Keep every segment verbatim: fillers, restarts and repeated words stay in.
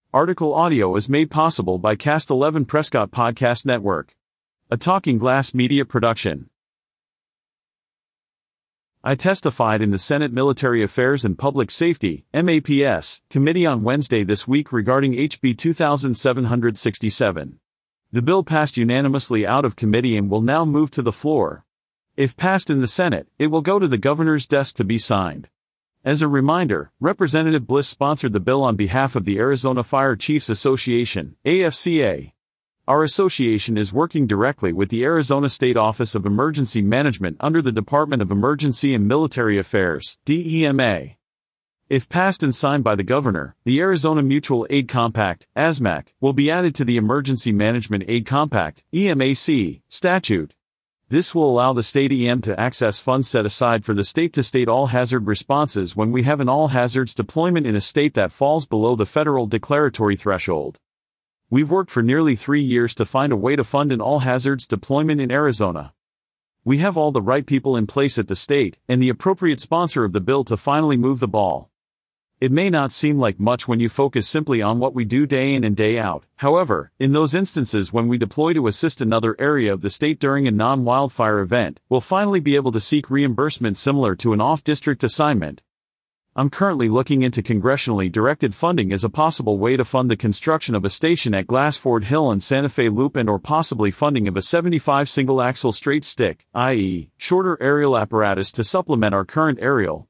Article audio is made possible by Cast eleven Prescott Podcast Network, a Talking Glass media production. I testified in the Senate Military Affairs and Public Safety (M A P S) committee on Wednesday this week regarding H B two thousand seven hundred sixty-seven. The bill passed unanimously out of committee and will now move to the floor. If passed in the Senate, it will go to the governor's desk to be signed. As a reminder, Representative Bliss sponsored the bill on behalf of the Arizona Fire Chiefs Association, A F C A. Our association is working directly with the Arizona State Office of Emergency Management under the Department of Emergency and Military Affairs, D E M A. If passed and signed by the governor, the Arizona Mutual Aid Compact, A S M A C, will be added to the Emergency Management Aid Compact, E M A C, statute. This will allow the state E M to access funds set aside for the state-to-state all-hazard responses when we have an all-hazards deployment in a state that falls below the federal declaratory threshold. We've worked for nearly three years to find a way to fund an all-hazards deployment in Arizona. We have all the right people in place at the state and the appropriate sponsor of the bill to finally move the ball. It may not seem like much when you focus simply on what we do day in and day out. However, in those instances when we deploy to assist another area of the state during a non-wildfire event, we'll finally be able to seek reimbursement similar to an off-district assignment. I'm currently looking into congressionally directed funding as a possible way to fund the construction of a station at Glassford Hill and Santa Fe Loop and or possibly funding of a seventy-five single-axle straight stick, that is, shorter aerial apparatus to supplement our current aerial.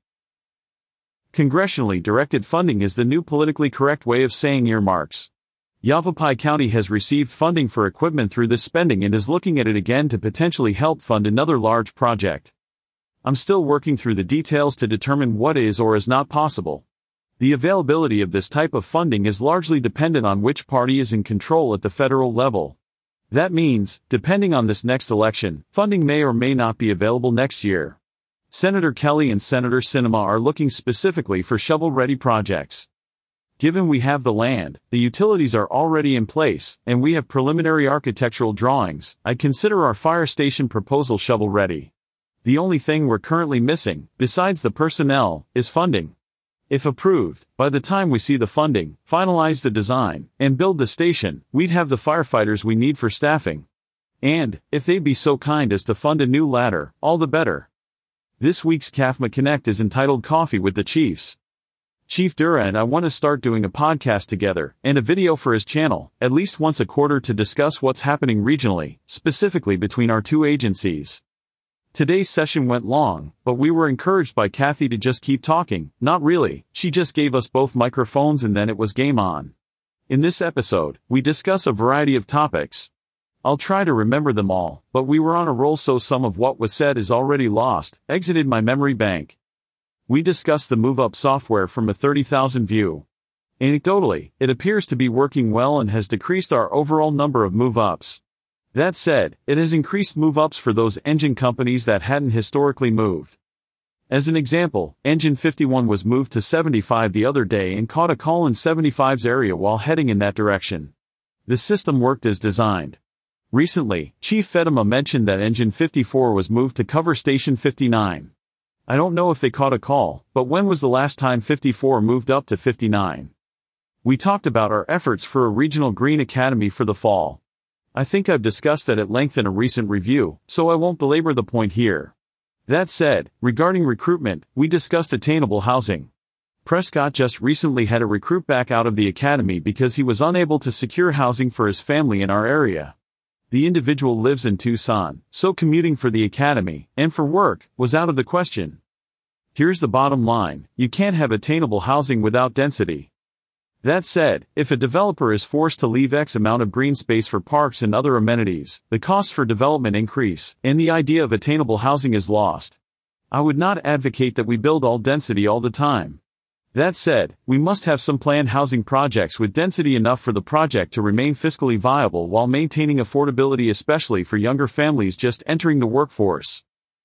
Congressionally directed funding is the new politically correct way of saying earmarks. Yavapai County has received funding for equipment through this spending and is looking at it again to potentially help fund another large project. I'm still working through the details to determine what is or is not possible. The availability of this type of funding is largely dependent on which party is in control at the federal level. That means, depending on this next election, funding may or may not be available next year. Senator Kelly and Senator Sinema are looking specifically for shovel-ready projects. Given we have the land, the utilities are already in place, and we have preliminary architectural drawings, I'd consider our fire station proposal shovel-ready. The only thing we're currently missing, besides the personnel, is funding. If approved, by the time we see the funding, finalize the design, and build the station, we'd have the firefighters we need for staffing. And, if they'd be so kind as to fund a new ladder, all the better. This week's C A F M A Connect is entitled Coffee with the Chiefs. Chief Dura and I want to start doing a podcast together, and a video for his channel, at least once a quarter to discuss what's happening regionally, specifically between our two agencies. Today's session went long, but we were encouraged by Kathy to just keep talking. Not really, she just gave us both microphones and then it was game on. In this episode, we discuss a variety of topics. I'll try to remember them all, but we were on a roll so some of what was said is already lost, exited my memory bank. We discussed the MoveUp software from a thirty thousand view. Anecdotally, it appears to be working well and has decreased our overall number of move-ups. That said, it has increased move-ups for those engine companies that hadn't historically moved. As an example, Engine fifty-one was moved to seventy-five the other day and caught a call in seventy-five's area while heading in that direction. The system worked as designed. Recently, Chief Fedema mentioned that Engine fifty-four was moved to cover Station fifty-nine. I don't know if they caught a call, but when was the last time fifty-four moved up to fifty-nine? We talked about our efforts for a regional Green Academy for the fall. I think I've discussed that at length in a recent review, so I won't belabor the point here. That said, regarding recruitment, we discussed attainable housing. Prescott just recently had a recruit back out of the academy because he was unable to secure housing for his family in our area. The individual lives in Tucson, so commuting for the academy, and for work, was out of the question. Here's the bottom line, you can't have attainable housing without density. That said, if a developer is forced to leave X amount of green space for parks and other amenities, the costs for development increase, and the idea of attainable housing is lost. I would not advocate that we build all density all the time. That said, we must have some planned housing projects with density enough for the project to remain fiscally viable while maintaining affordability, especially for younger families just entering the workforce.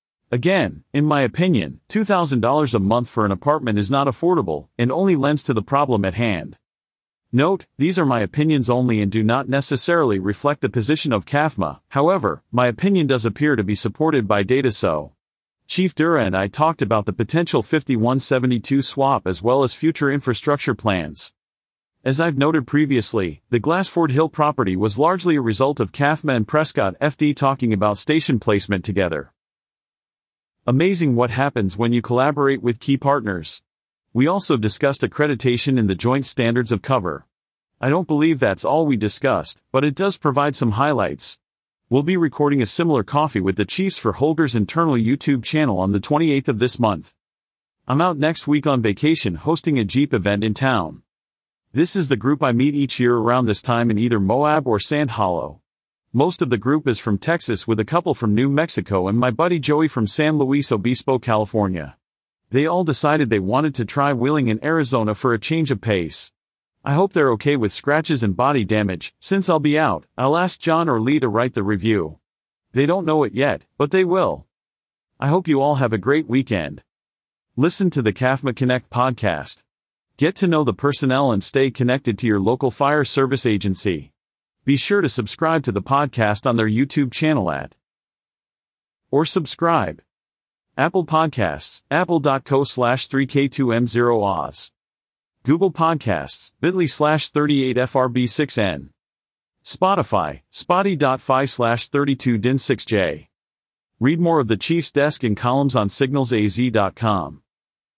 Again, in my opinion, two thousand dollars a month for an apartment is not affordable, and only lends to the problem at hand. Note, these are my opinions only and do not necessarily reflect the position of C A F M A, however, my opinion does appear to be supported by data so. Chief Dura and I talked about the potential fifty-one seventy-two swap as well as future infrastructure plans. As I've noted previously, the Glassford Hill property was largely a result of C A F M A and Prescott F D talking about station placement together. Amazing what happens when you collaborate with key partners. We also discussed accreditation in the joint standards of cover. I don't believe that's all we discussed, but it does provide some highlights. We'll be recording a similar coffee with the Chiefs for Holger's internal YouTube channel on the twenty-eighth of this month. I'm out next week on vacation hosting a Jeep event in town. This is the group I meet each year around this time in either Moab or Sand Hollow. Most of the group is from Texas with a couple from New Mexico and my buddy Joey from San Luis Obispo, California. They all decided they wanted to try wheeling in Arizona for a change of pace. I hope they're okay with scratches and body damage. Since I'll be out, I'll ask John or Lee to write the review. They don't know it yet, but they will. I hope you all have a great weekend. Listen to the C A F M A Connect podcast. Get to know the personnel and stay connected to your local fire service agency. Be sure to subscribe to the podcast on their YouTube channel at or subscribe. Apple Podcasts, apple.co slash 3K2M0Oz. Google Podcasts, bit.ly slash 38FRB6N. Spotify, spotty.fi slash 32din6J. Read more of the Chiefs Desk and columns on signals a z dot com.